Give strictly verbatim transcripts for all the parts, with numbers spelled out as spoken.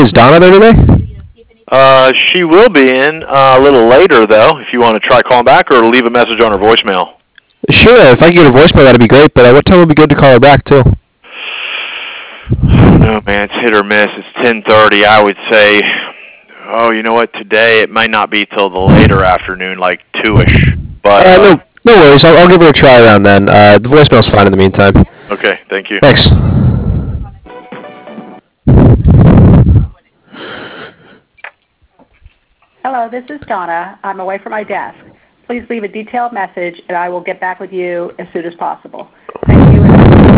is Donna there today? Uh, she will be in uh, a little later, though, if you want to try calling back or leave a message on her voicemail. Sure, if I could get a voicemail, that'd be great, but uh, what time would be good to call her back, too? No, man, it's hit or miss. It's ten thirty. I would say, oh, you know what, today it might not be till the later afternoon, like two-ish. But, uh, no, no worries. I'll, I'll give her a try around then. Uh, the voicemail's fine in the meantime. Okay, thank you. Thanks. Hello, this is Donna. I'm away from my desk. Please leave a detailed message, and I will get back with you as soon as possible. Thank you.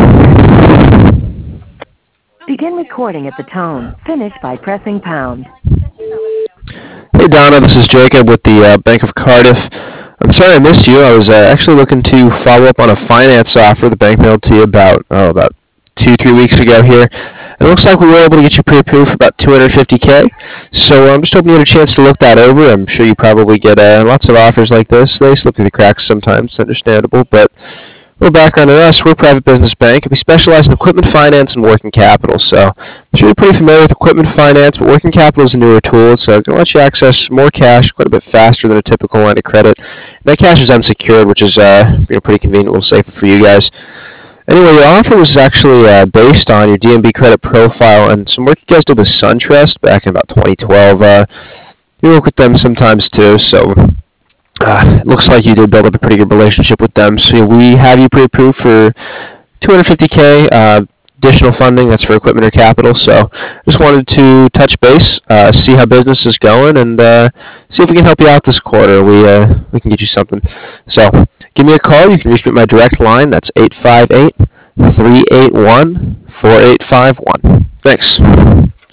Begin recording at the tone. Finish by pressing pound. Hey, Donna, this is Jacob with the uh, Bank of Cardiff. I'm sorry I missed you. I was uh, actually looking to follow up on a finance offer the bank mailed to you about, oh, about two, three weeks ago here. It looks like we were able to get you pre-approved for about two hundred fifty K. So I'm just hoping you had a chance to look that over. I'm sure you probably get uh, lots of offers like this. They slip through the cracks sometimes. It's understandable. But a little background on us. We're a private business bank, and we specialize in equipment finance and working capital. So I'm sure you're pretty familiar with equipment finance, but working capital is a newer tool. So it's going to let you access more cash quite a bit faster than a typical line of credit. And that cash is unsecured, which is uh, you know, pretty convenient, a little safer for you guys. Anyway, your offer was actually uh, based on your D M B credit profile and some work you guys did with SunTrust back in about twenty twelve. Uh, you work with them sometimes too, so uh, it looks like you did build up a pretty good relationship with them. So we have you pre-approved for two hundred fifty K uh, additional funding. That's for equipment or capital. So just wanted to touch base, uh, see how business is going, and uh, see if we can help you out this quarter. We uh, we can get you something. So give me a call. You can reach me at my direct line. That's eight five eight, three eight one, four eight five one. Thanks.